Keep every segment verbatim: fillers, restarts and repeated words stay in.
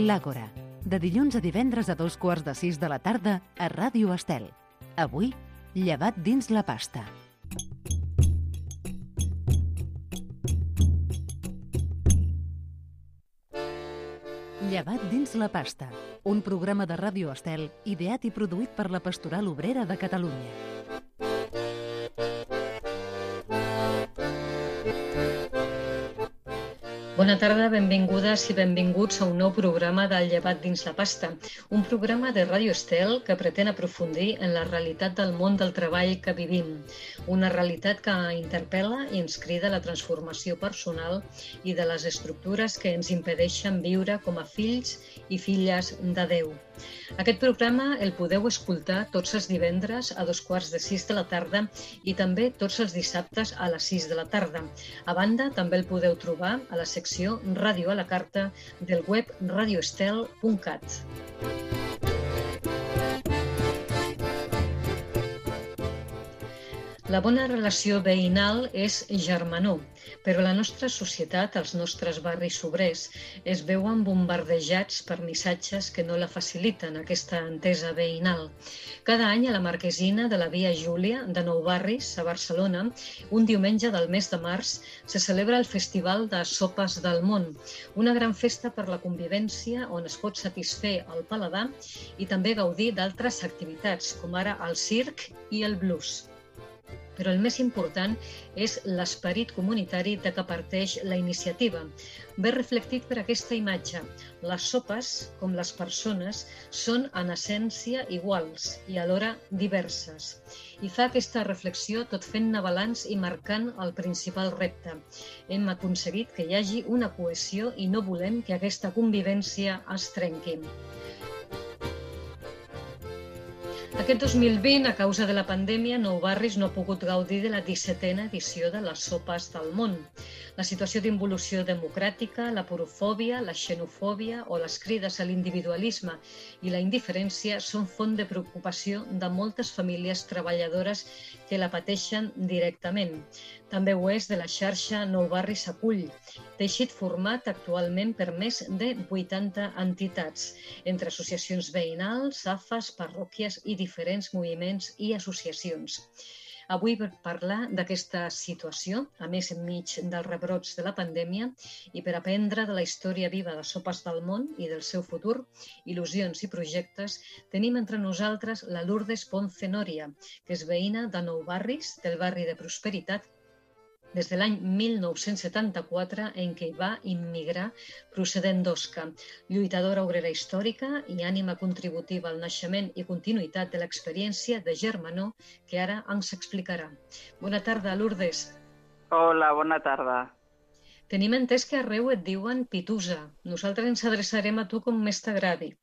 L'Àgora, de dilluns a divendres a dos quarts de sis de la tarda a Ràdio Estel. Avui, llevat dins la pasta. Llevat dins la pasta, un programa de Ràdio Estel ideat i produït per la Pastoral Obrera de Catalunya. Bona tarda, benvingudes i benvinguts a un nou programa del Llevat dins la pasta, un programa de Ràdio Estel que pretén aprofundir en la realitat del món del treball que vivim, una realitat que interpel·la i ens crida a la transformació personal i de les estructures que ens impedeixen viure com a fills i filles de Déu. Aquest programa el podeu escoltar tots els divendres a dos quarts de sis de la tarda i també tots els dissabtes a les sis de la tarda. A banda, també el podeu trobar a la secció Ràdio a la Carta del web radio estel punt cat. La bona relació veïnal és germanor, però la nostra societat, els nostres barris obrers, es veuen bombardejats per missatges que no la faciliten, aquesta entesa veïnal. Cada any a la Marquesina de la Via Júlia de Nou Barris, a Barcelona, un diumenge del mes de març, se celebra el Festival de Sopes del Món, una gran festa per la convivència on es pot satisfer el paladar i també gaudir d'altres activitats, com ara el circ i el blues. Però el més important és l'esperit comunitari de què parteix la iniciativa. Ve reflectit per aquesta imatge. Les sopes, com les persones, són en essència iguals i alhora diverses. I fa aquesta reflexió tot fent-ne balanç i marcant el principal repte. Hem aconseguit que hi hagi una cohesió i no volem que aquesta convivència es trenqui. Aquest dos mil vint, a causa de la pandèmia, Nou Barris no ha pogut gaudir de la dissetena edició de les Sopes del Món. La situació d'involució democràtica, la porofòbia, la xenofòbia o les crides a l'individualisme i la indiferència són font de preocupació de moltes famílies treballadores que la pateixen directament. També ho és de la xarxa Nou Barris Acull, teixit format actualment per més de vuitanta entitats, entre associacions veïnals, A F As, parròquies i diferents moviments i associacions. Avui per parlar d'aquesta situació, a més enmig dels rebrots de la pandèmia, i per aprendre de la història viva de Sopes del Món i del seu futur, il·lusions i projectes, tenim entre nosaltres la Lourdes Ponce Noria, que és veïna de Nou Barris, del barri de Prosperitat, des de l'any mil nou-cents setanta-quatre, en què hi va immigrar procedent d'Osca, lluitadora obrera històrica i ànima contributiva al naixement i continuïtat de l'experiència de germanor que ara ens explicarà. Bona tarda, Lourdes. Hola, bona tarda. Tenim entès que arreu et diuen Pitusa. Nosaltres ens adreçarem a tu com més t'agradi.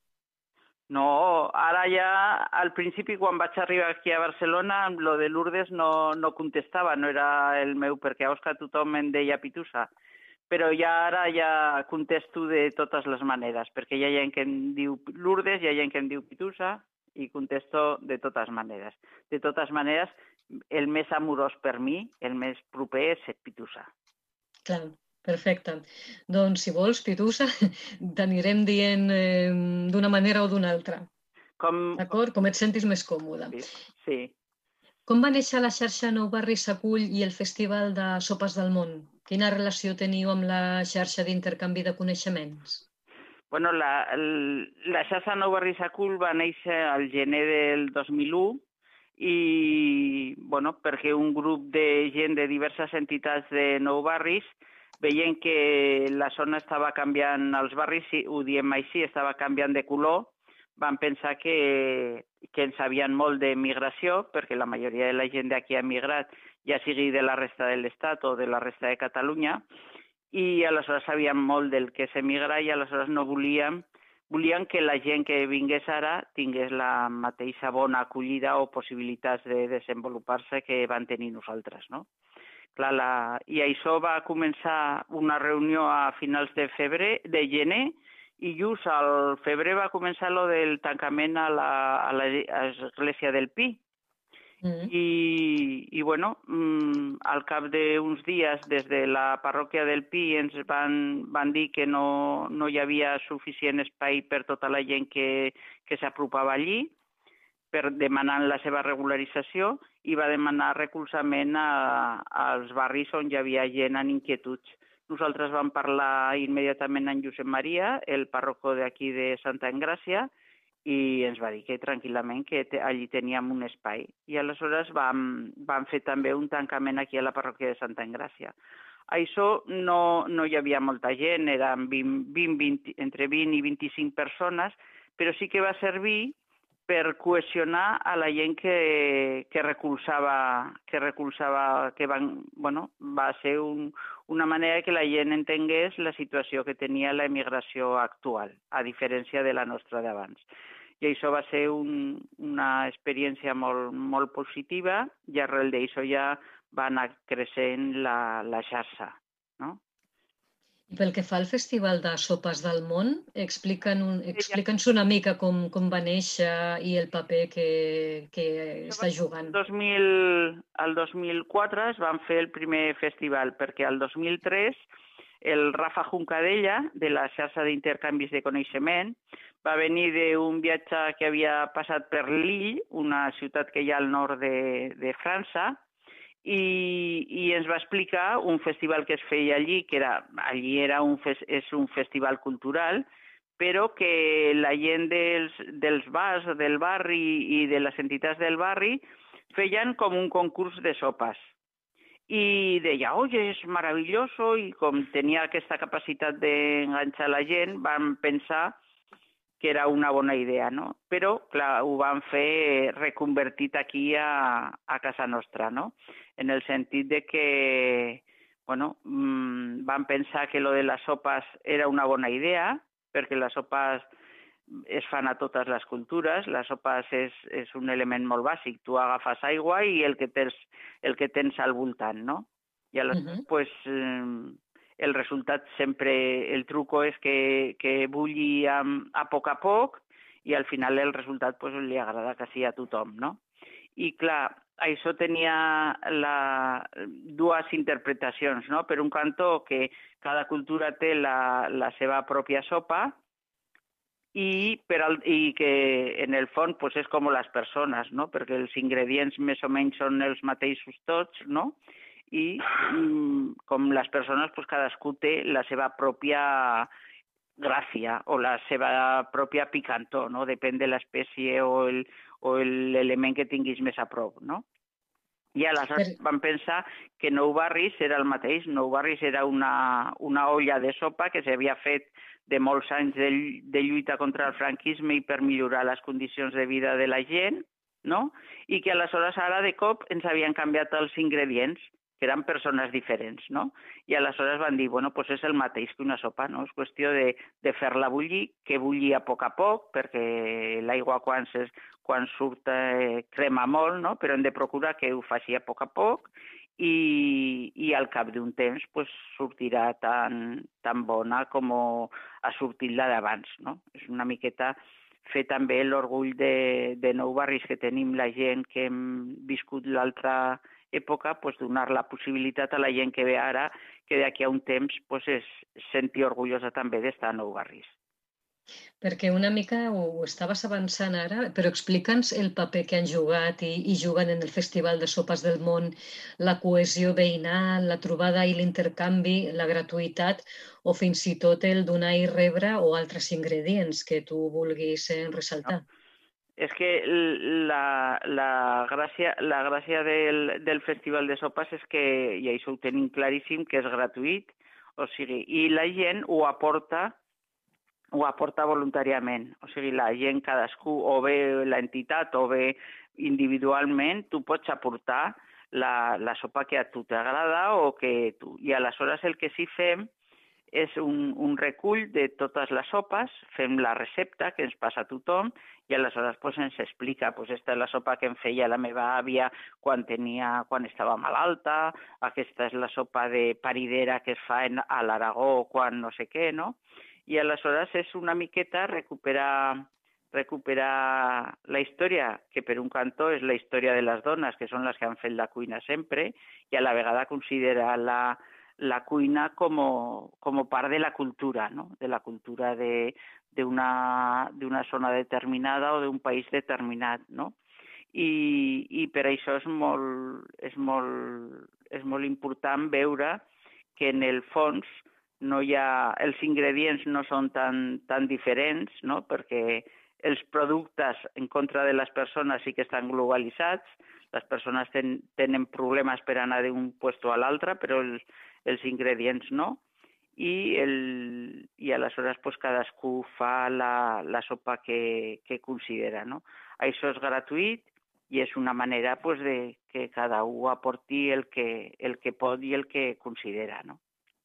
No, ara ja, al principi, quan vaig arribar aquí a Barcelona, lo de Lourdes no, no contestava, no era el meu, perquè a Osca tothom em deia Pitusa. Però ja ara ja contesto de totes les maneres, perquè hi ha gent que em diu Lourdes, hi ha gent que em diu Pitusa, i contesto de totes maneres. De totes maneres, el més amorós per mi, el més proper és Pitusa. Clar. Perfecte. Doncs, si vols, Pitusa, t'anirem dient eh, d'una manera o d'una altra. Com... D'acord? Com et sentis més còmode. Sí, sí. Com va néixer la xarxa Nou Barris Acull i el Festival de Sopes del Món? Quina relació teniu amb la xarxa d'intercanvi de coneixements? Bueno, la, la xarxa Nou Barris Acull va néixer al gener del dos mil u i, bueno, perquè un grup de gent de diverses entitats de Nou Barris veient que la zona estava canviant, els barris, ho diem així, estava canviant de color, van pensar que, que en sabien molt de migració, perquè la majoria de la gent d'aquí ha migrat, ja sigui de la resta de l'Estat o de la resta de Catalunya, i aleshores sabien molt del que és emigrar i aleshores no volíem, volien que la gent que vingués ara tingués la mateixa bona acollida o possibilitats de desenvolupar-se que van tenir nosaltres, no? Clar, la... I això va començar una reunió a finals de febrer, de gener, i just al febrer va començar lo del tancament a l'església del Pi. Mm. I, i bueno, al cap d'uns dies des de la parròquia del Pi ens van, van dir que no, no hi havia suficient espai per tota la gent que, que s'apropava allí, per demanant la seva regularització, i va demanar recolzament a, als barris on hi havia gent en inquietuds. Nosaltres vam parlar immediatament amb Josep Maria, el parroco d'aquí de Santa Engràcia, i ens va dir que tranquil·lament que allí teníem un espai. I aleshores vam, vam fer també un tancament aquí a la parròquia de Santa Engràcia. Això no, no hi havia molta gent, eren vint, vint, vint, entre vint i vint-i-cinc persones, però sí que va servir per cohesionar a la gent que, que recolzava, que recolzava, que van, bueno, va ser un, una manera que la gent entengués la situació que tenia la emigració actual, a diferència de la nostra d'abans. I això va ser un, una experiència molt, molt positiva, i arrel d'això ja va anar creixent la, la xarxa, no? I pel que fa al Festival de Sopes del Món, explica'ns un, explica'ns una mica com, com va néixer i el paper que, que està jugant. El dos mil, el dos mil quatre es van fer el primer festival, perquè el dos mil tres el Rafa Juncadella, de la xarxa d'intercanvis de coneixement, va venir d'un viatge que havia passat per Lille, una ciutat que hi ha al nord de, de França, i, i ens va explicar un festival que es feia allí, que era, allí era un, és un festival cultural, però que la gent dels, dels bars del barri i de les entitats del barri feien com un concurs de sopes. I deia, oye, és maravilloso, i com tenia aquesta capacitat d'enganxar la gent, vam pensar que era una bona idea, no? Però, clar, ho van fer reconvertit aquí a, a casa nostra, no? En el sentit de que, bueno, mmm, van pensar que lo de les sopes era una bona idea, perquè les sopes es fan a totes les cultures, les sopes és, és un element molt bàsic, tu agafes aigua i el que tens, el que tens al voltant, no? I aleshores, uh-huh. pues, eh, el resultat sempre, el truco és que, que bulli a, a poc a poc, i al final el resultat pues, li agrada quasi a tothom, no? I clar, això tenia la, dues interpretacions, no? Per un cantó, que cada cultura té la, la seva pròpia sopa, i, per al, i que en el fons pues, és com les persones, no? Perquè els ingredients més o menys són els mateixos tots, no? I com les persones, pues, cadascú té la seva pròpia gràcia o la seva pròpia picantó, no? Depèn de l'espècie o el, o l'element que tinguis més a prop, no? I aleshores vam pensar que Nou Barris era el mateix. Nou Barris era una, una olla de sopa que s'havia fet de molts anys de, de lluita contra el franquisme i per millorar les condicions de vida de la gent, no? I que aleshores ara de cop ens havien canviat els ingredients, que eren persones diferents, no? I aleshores van dir, bueno, doncs és el mateix que una sopa, no? És qüestió de, de fer-la bullir, que bulli a poc a poc, perquè l'aigua quan, ses, quan surt eh, crema molt, no? Però hem de procurar que ho faci a poc a poc, i, i al cap d'un temps pues, sortirà tan, tan bona com ha sortit la d'abans, no? És una miqueta fer també l'orgull de, de Nou Barris que tenim la gent que hem viscut l'altra època, pues, donar la possibilitat a la gent que ve ara que d'aquí a un temps pues, es senti orgullosa també d'estar a Nou Barris. Perquè una mica ho, ho estaves avançant ara, però explica'ns el paper que han jugat i, i juguen en el Festival de Sopes del Món, la cohesió veïnal, la trobada i l'intercanvi, la gratuïtat o fins i tot el donar i rebre o altres ingredients que tu vulguis eh, ressaltar. No. És que la, la gràcia, la gràcia del, del Festival de Sopes és que, i això ho tenim claríssim, que és gratuït, o sigui, i la gent ho aporta ho aporta voluntàriament. O sigui, la gent, cadascú, o bé l'entitat o bé individualment, tu pots aportar la, la sopa que a tu t'agrada o que tu... I aleshores el que sí fem és un, un recull de totes les sopes, fem la recepta que ens passa a tothom i aleshores pues, ens explica, pues, esta és la sopa que em feia la meva àvia quan, tenia, quan estava malalta, aquesta és la sopa de paridera que es fa en, a l'Aragó quan no sé què, no? I aleshores és una miqueta recuperar recuperar la història, que per un cantó és la història de les dones, que són les que han fet la cuina sempre, i a la vegada considerar la, la cuina com, com part de la cultura, no? De la cultura d'una zona determinada o d'un país determinat, no? I, i per això és molt, és, molt, és molt important veure que en el fons no hi ha, els ingredients no són tan, tan diferents, no? Perquè els productes en contra de les persones sí que estan globalitzats, les persones ten, tenen problemes per anar d'un lloc a l'altre, però els, els ingredients no, i, el, i aleshores pues, cadascú fa la, la sopa que, que considera, no? Això és gratuït i és una manera pues, de que cada un aporti el que, el que pot i el que considera, no?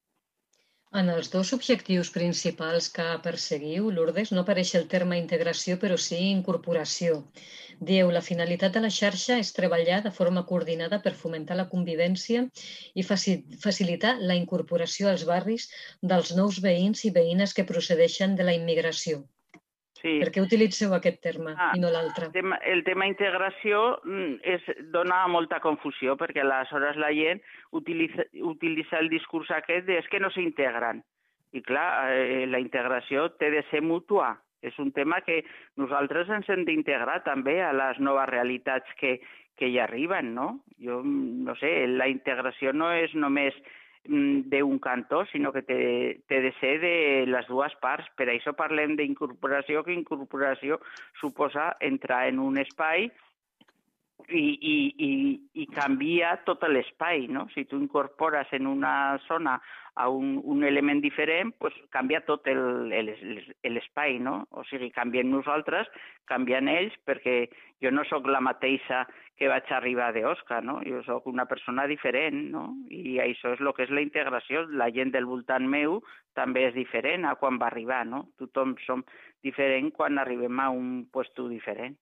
En els dos objectius principals que perseguiu, Lourdes, no apareix el terme integració, però sí incorporació. Dieu, la finalitat de la xarxa és treballar de forma coordinada per fomentar la convivència i facilitar la incorporació als barris dels nous veïns i veïnes que procedeixen de la immigració. Sí. Per què utilitzeu aquest terme ah, i no l'altre? El tema, el tema integració és, dona molta confusió, perquè aleshores la gent utilitza, utilitza el discurs aquest de és que no s'integren. I clar, eh, la integració té de ser mútua. És un tema que nosaltres ens hem d'integrar també a les noves realitats que, que hi arriben, no? Jo no sé, la integració no és només d'un cantó, sinó que té, té de ser de les dues parts. Per això parlem d'incorporació, que incorporació suposa entrar en un espai i, i, i, i canvia tot l'espai, no? Si tu incorpores en una zona a un, un element diferent, pues canvia tot l'espai, no? O sigui, canviem nosaltres, canvien ells, perquè jo no sóc la mateixa que vaig arribar d'Osca, no? Jo sóc una persona diferent, no? I això és el que és la integració. La gent del voltant meu també és diferent a quan va arribar, no? Tothom som diferent quan arribem a un lloc diferent.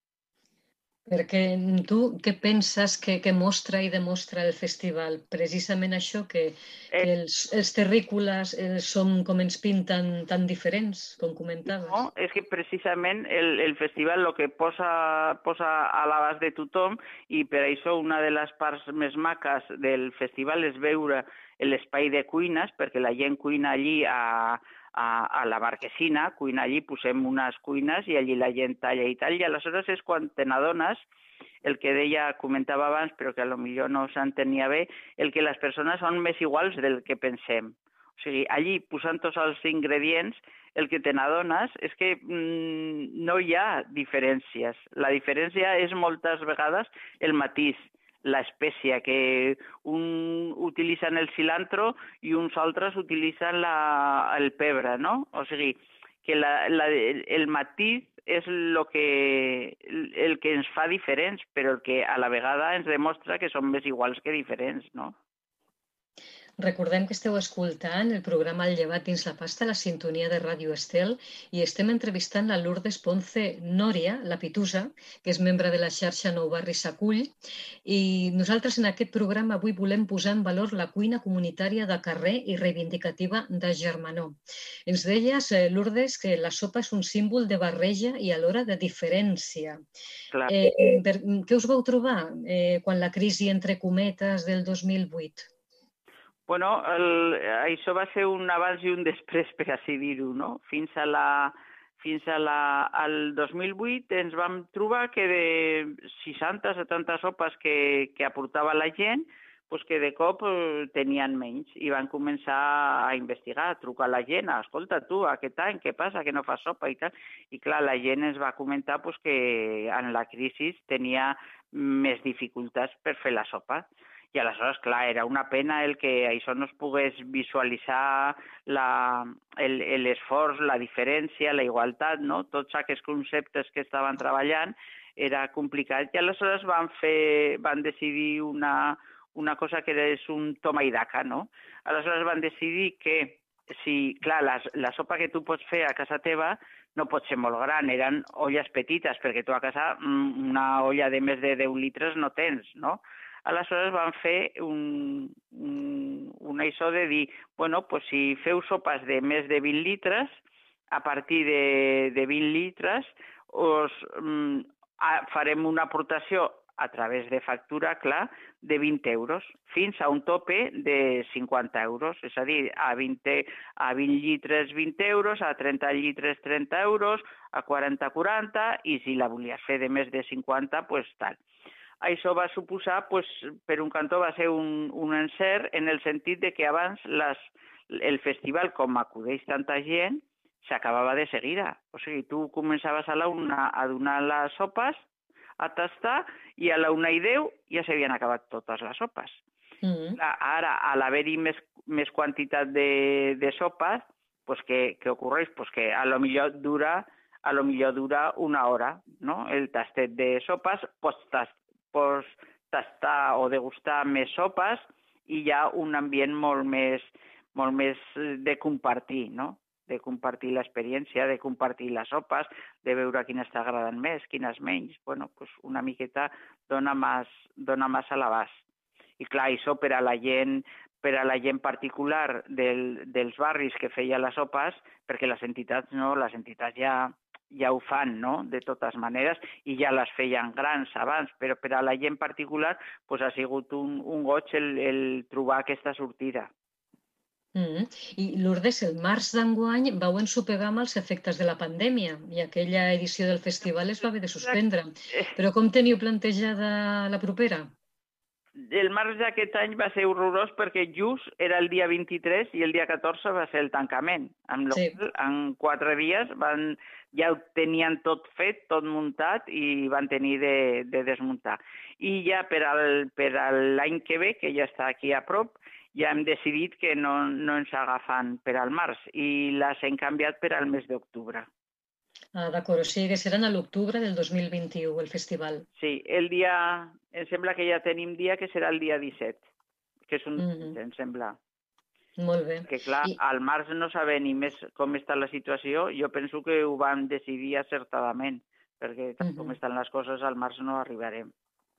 Perquè tu què penses que, que mostra i demostra el festival? Precisament això, que, que els, els terrícoles eh, som com ens pinten tan diferents, com comentaves. No, és que precisament el, el festival el que posa, posa a l'abast de tothom, i per això una de les parts més maques del festival és veure l'espai de cuines, perquè la gent cuina allí a... A, a la marquesina, cuina allí, posem unes cuines i allí la gent talla i tal, i aleshores és quan te n'adones, el que deia, comentava abans, però que potser no s'entenia bé, el que les persones són més iguals del que pensem. O sigui, allí, posant tots els ingredients, el que te n'adones és que mmm, no hi ha diferències. La diferència és moltes vegades el matís, l'espècie, que un utilitzen el cilantro i uns altres utilitzen la, el pebre, no? O sigui, que la, la, el matís és el que, el que ens fa diferents, però el que a la vegada ens demostra que som més iguals que diferents, no? Recordem que esteu escoltant el programa El llevat dins la pasta, la sintonia de Ràdio Estel, i estem entrevistant la Lourdes Ponce Nória, la Pitusa, que és membre de la xarxa Nou Barris Acull, i nosaltres en aquest programa avui volem posar en valor la cuina comunitària de carrer i reivindicativa de Germanó. Ens deies, Lourdes, que la sopa és un símbol de barreja i alhora de diferència. Clar. Eh, per, què us vau trobar eh, quan la crisi entre cometes del dos mil vuit? Bueno, el, això va ser un abans i un després, per així dir-ho, no? Fins a la, fins a la, al dos mil vuit ens vam trobar que de seixanta setanta sopes que, que aportava la gent, pues que de cop tenien menys, i van començar a investigar, a trucar a la gent, a, escolta tu, aquest any, què passa, que no fas sopa i tal. I clar, la gent ens va comentar pues, que en la crisi tenia més dificultats per fer la sopa. I aleshores, clar, era una pena el que això no es pogués visualitzar l'esforç, la diferència, la igualtat, no? Tots aquests conceptes que estaven treballant era complicat. I aleshores van, fer, van decidir una, una cosa que és un toma i daca, no? Aleshores van decidir que, si, clar, la, la sopa que tu pots fer a casa teva no pot ser molt gran, eren olles petites, perquè tu a casa una olla de més de deu litres no tens, no? Aleshores van fer un, un, un això de dir, bueno, pues si feu sopes de més de vint litres, a partir de, de vint litres, us, mm, farem una aportació a través de factura, clar, de vint euros, fins a un tope de cinquanta euros. És a dir, a vint, a vint litres vint euros, a trenta litres trenta euros, a quaranta quaranta, i si la volies fer de més de cinquanta, doncs tal. Això va suposar, pues, per un cantó, va ser un, un encert en el sentit de que abans les, el festival, com acudeix tanta gent, s'acabava de seguida. O sigui, tu començaves a la una a donar les sopes, a tastar, i a la una i deu ja s'havien acabat totes les sopes. Mm-hmm. Ara, a l'haver-hi més, més quantitat de, de sopes, pues, què, què ocorreix? Pues que a lo millor dura, a lo millor dura una hora, no? El tastet de sopes, pues, tast, pues, tastar o degustar més sopes, i hi ha un ambient molt més, molt més de compartir, no? De compartir l'experiència, de compartir les sopes, de veure quines t'agraden més, quines menys. Bueno, pues una miqueta dona més, dona més a l'abast. I clar, això per a la gent, per a la gent particular del, dels barris que feia les sopes, perquè les entitats no, les entitats ja, ja ho fan, no?, de totes maneres, i ja les feien grans abans, però per a la gent particular pues, ha sigut un, un goig el, el trobar aquesta sortida. Mm. I Lourdes, el març d'enguany vau ensopegar amb els efectes de la pandèmia i aquella edició del festival es va haver de suspendre. Però com teniu plantejada la propera? El març d'aquest any va ser horrorós perquè just era el dia vint-i-tres i el dia catorze va ser el tancament. En, sí. en quatre dies van, ja ho tenien tot fet, tot muntat, i van tenir de, de desmuntar. I ja per, al, per l'any que ve, que ja està aquí a prop, ja hem decidit que no, no ens agafen per al març i les hem canviat per al mes d'octubre. Ah, d'acord, o sigui que seran a l'octubre del dos mil vint-i-u, el festival. Sí, el dia, em sembla que ja tenim dia que serà el dia disset, que és un mm-hmm. em sembla. Molt bé. Que clar, I... al març no sabem ni més com està la situació, jo penso que ho vam decidir acertadament, perquè tal mm-hmm. com estan les coses, al març no arribarem.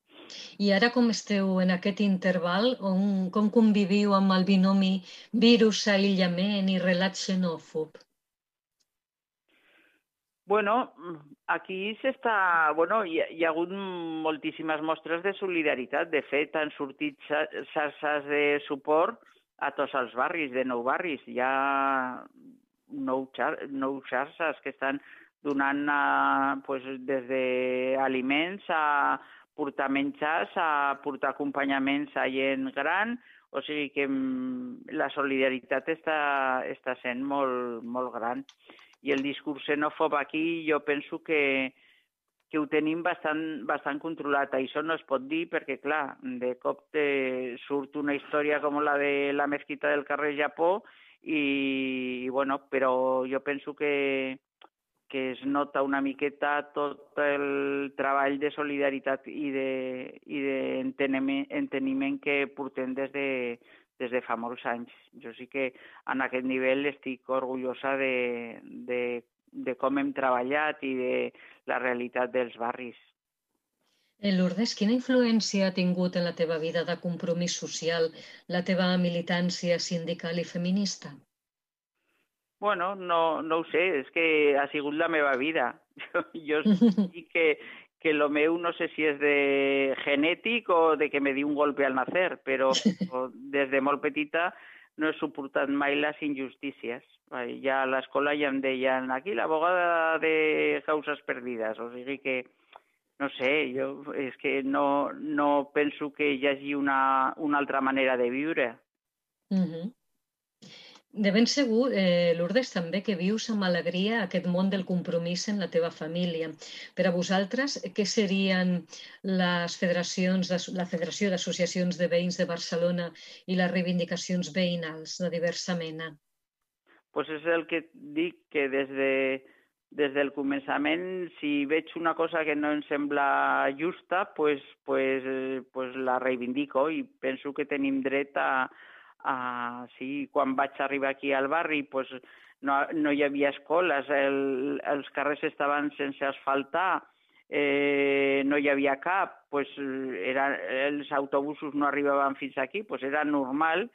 I ara com esteu en aquest interval? On, com conviviu amb el binomi virus, aïllament i relat xenòfob? Bueno, aquí s'està... Bueno, hi ha, hi ha hagut moltíssimes mostres de solidaritat. De fet, han sortit xarxes de suport a tots els barris, de nou barris. Hi ha nou, xar nou xarxes que estan donant a, pues, des d'aliments a portar menjars, a portar acompanyaments a gent gran, o sigui que la solidaritat està, està sent molt, molt gran. I el discurs xenòfob aquí jo penso que, que ho tenim bastant, bastant controlat. Això no es pot dir perquè, clar, de cop te surt una història com la de la mesquita del carrer Japó i, i bueno, però jo penso que que es nota una miqueta tot el treball de solidaritat i d'enteniment que portem des de, des de fa molts anys. Jo sí que en aquest nivell estic orgullosa de, de, de com hem treballat i de la realitat dels barris. Lourdes, quina influència ha tingut en la teva vida de compromís social la teva militància sindical i feminista? Bueno, no, no ho sé, és que ha sigut la meva vida. Jo, jo sí que, que lo meu no sé si és de genètic o de que me di un golpe al nacer, però des de molt petita no he suportat mai les injustícies. Ja a l'escola ja em deien aquí l'abogada de causes perdides, o sigui que, no sé, jo és que no, no penso que hi hagi una, una altra manera de viure. Mhm. De ben segur, eh, Lourdes, també que vius amb alegria aquest món del compromís en la teva família. Per a vosaltres, què serien les federacions, la Federació d'Associacions de Veïns de Barcelona i les reivindicacions veïnals de diversa mena? Pues és el que dic, que des, de, des del començament, si veig una cosa que no em sembla justa, pues, pues, pues la reivindico i penso que tenim dret a Uh, sí, quan vaig arribar aquí al barri pues, no, no hi havia escoles, el, els carrers estaven sense asfaltar, eh, no hi havia cap, pues, era, els autobusos no arribaven fins aquí, pues era normal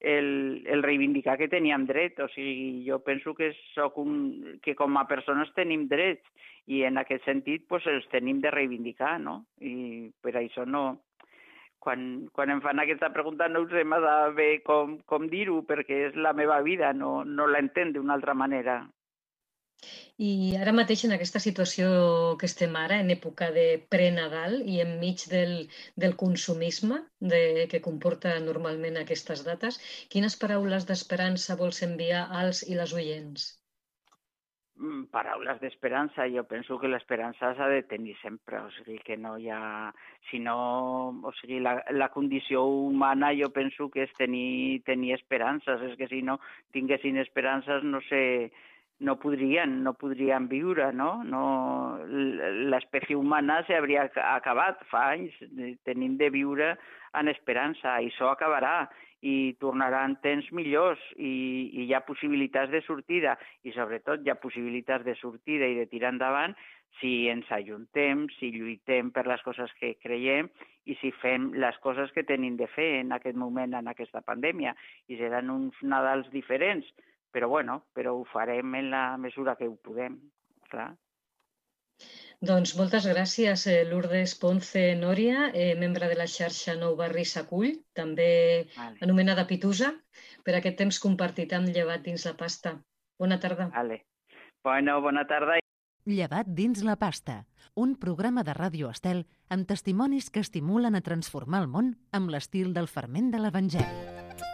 el, el reivindicar que teníem dret. O sigui, jo penso que, soc un, que com a persones tenim drets i en aquest sentit pues, els tenim de reivindicar, no? I per això no... Quan, quan em fan aquesta pregunta no sé massa bé com, com dir-ho, perquè és la meva vida, no, no l'entenc d'una altra manera. I ara mateix, en aquesta situació que estem ara, en època de pre-Nadal i enmig del, del consumisme de, que comporta normalment aquestes dates, quines paraules d'esperança vols enviar als i les oients? Paraules d'esperança. Jo penso que l'esperança s'ha de tenir sempre, o sigui que no hi ha... Si no, o sigui, la, la condició humana jo penso que és tenir, tenir esperances, és que si no tinguessin esperances no sé... no podrien, no podrien viure, no? no l'espècie humana s'hauria acabat fa anys. Tenim de viure en esperança, i això acabarà, i tornaran temps millors, i, i hi ha possibilitats de sortida, i sobretot hi ha possibilitats de sortida i de tirar endavant si ens ajuntem, si lluitem per les coses que creiem i si fem les coses que tenim de fer en aquest moment, en aquesta pandèmia. I seran uns Nadals diferents, però bueno, però ho farem en la mesura que ho podem, clar. Doncs moltes gràcies, Lourdes Ponce Núria, eh, membre de la xarxa Nou Barris Acull, també vale. Anomenada Pitusa, per aquest temps compartit amb Llevat dins la pasta. Bona tarda. Vale. Bueno, bona tarda. Llevat dins la pasta, un programa de Ràdio Estel amb testimonis que estimulen a transformar el món amb l'estil del ferment de l'Evangeli.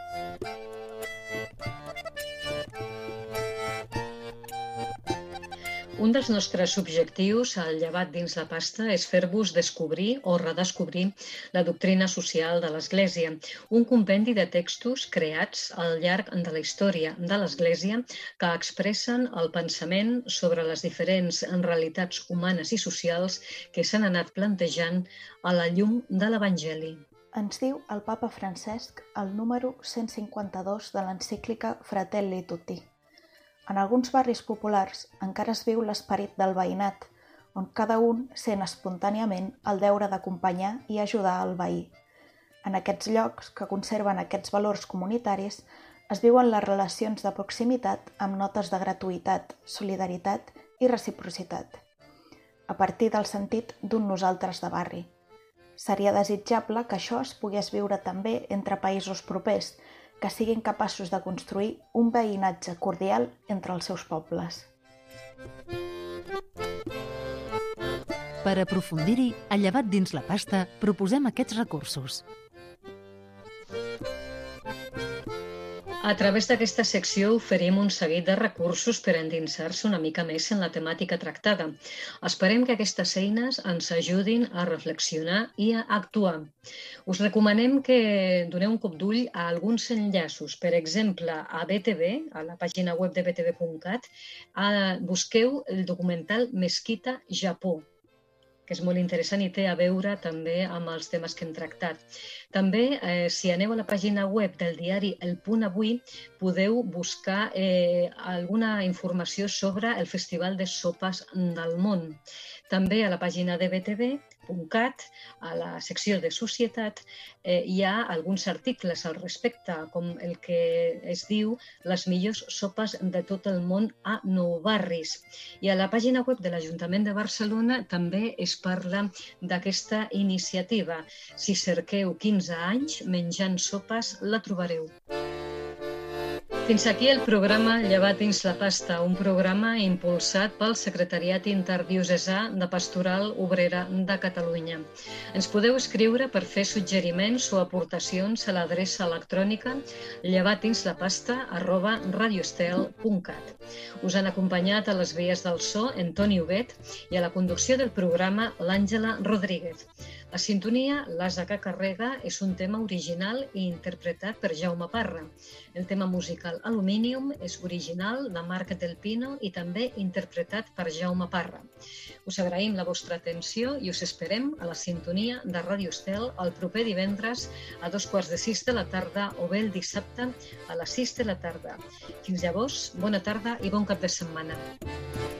Un dels nostres objectius al Llevat dins la pasta és fer-vos descobrir o redescobrir la doctrina social de l'Església, un compendi de textos creats al llarg de la història de l'Església que expressen el pensament sobre les diferents realitats humanes i socials que s'han anat plantejant a la llum de l'Evangeli. Ens diu el papa Francesc el número cent cinquanta-dos de l'encíclica Fratelli Tutti. En alguns barris populars encara es viu l'esperit del veïnat, on cada un sent espontàniament el deure d'acompanyar i ajudar el veí. En aquests llocs, que conserven aquests valors comunitaris, es viuen les relacions de proximitat amb notes de gratuïtat, solidaritat i reciprocitat, a partir del sentit d'un nosaltres de barri. Seria desitjable que això es pogués viure també entre països propers, que siguin capaços de construir un veïnatge cordial entre els seus pobles. Per aprofundir-hi, a Llevat dins la pasta, proposem aquests recursos. A través d'aquesta secció oferim un seguit de recursos per endinsar-se una mica més en la temàtica tractada. Esperem que aquestes eines ens ajudin a reflexionar i a actuar. Us recomanem que doneu un cop d'ull a alguns enllaços. Per exemple, a B T V, a la pàgina web de b t v punt cat, busqueu el documental Mesquita Japó, que és molt interessant i té a veure també amb els temes que hem tractat. També, eh, si aneu a la pàgina web del diari El Punt Avui, podeu buscar eh, alguna informació sobre el Festival de Sopes del Món. També a la pàgina de b t v punt cat, a la secció de Societat, eh, hi ha alguns articles al respecte, com el que es diu Les millors sopes de tot el món a Nou Barris. I a la pàgina web de l'Ajuntament de Barcelona també es parla d'aquesta iniciativa. Si cerqueu quinze anys menjant sopes, la trobareu. Fins aquí el programa Llevat dins la pasta, un programa impulsat pel Secretariat Interdiocesà de Pastoral Obrera de Catalunya. Ens podeu escriure per fer suggeriments o aportacions a l'adreça electrònica llevatdinslapasta arroba radioestel punt cat. Us han acompanyat a les vies del so Antoni Huguet i a la conducció del programa l'Àngela Rodríguez. La sintonia, l'Asa que carrega, és un tema original i interpretat per Jaume Parra. El tema musical Aluminium és original de Marc Del Pino i també interpretat per Jaume Parra. Us agraïm la vostra atenció i us esperem a la sintonia de Ràdio Estel el proper divendres a dos quarts de sis de la tarda o bé el dissabte a les sis de la tarda. Fins llavors, bona tarda i bon cap de setmana.